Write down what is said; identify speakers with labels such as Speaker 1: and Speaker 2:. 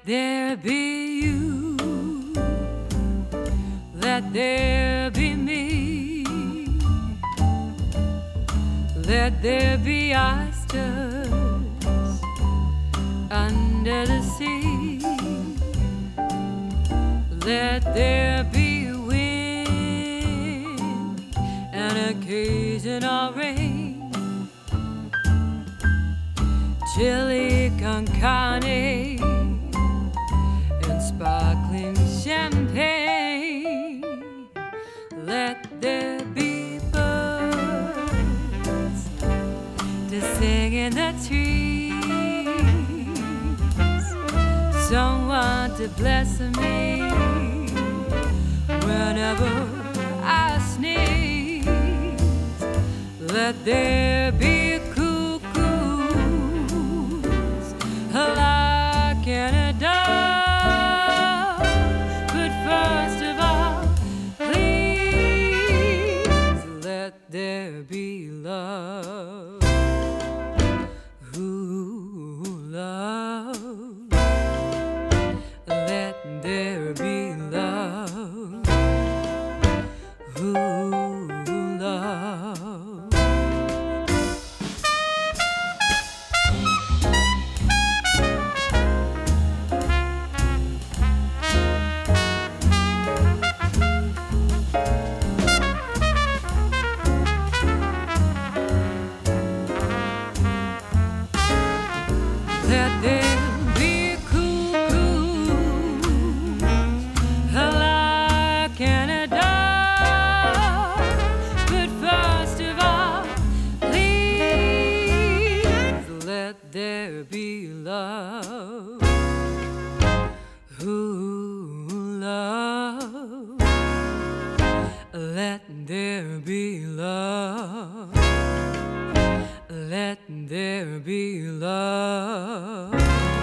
Speaker 1: there be you, let there be me, let there be oysters under the sea, let there be wind and occasional rain, chili con carne and sparkling champagne. Let there be birds to sing in the trees, someone to bless me whenever I sneeze. Let there be cuckoos like Canada. But first of all, please let there be love. Ooh, love. Let there be love. Ooh, love. Let there be cuckoos like Canada. But first of all, please let there be love. Ooh, love. Let there be love. Let there be love.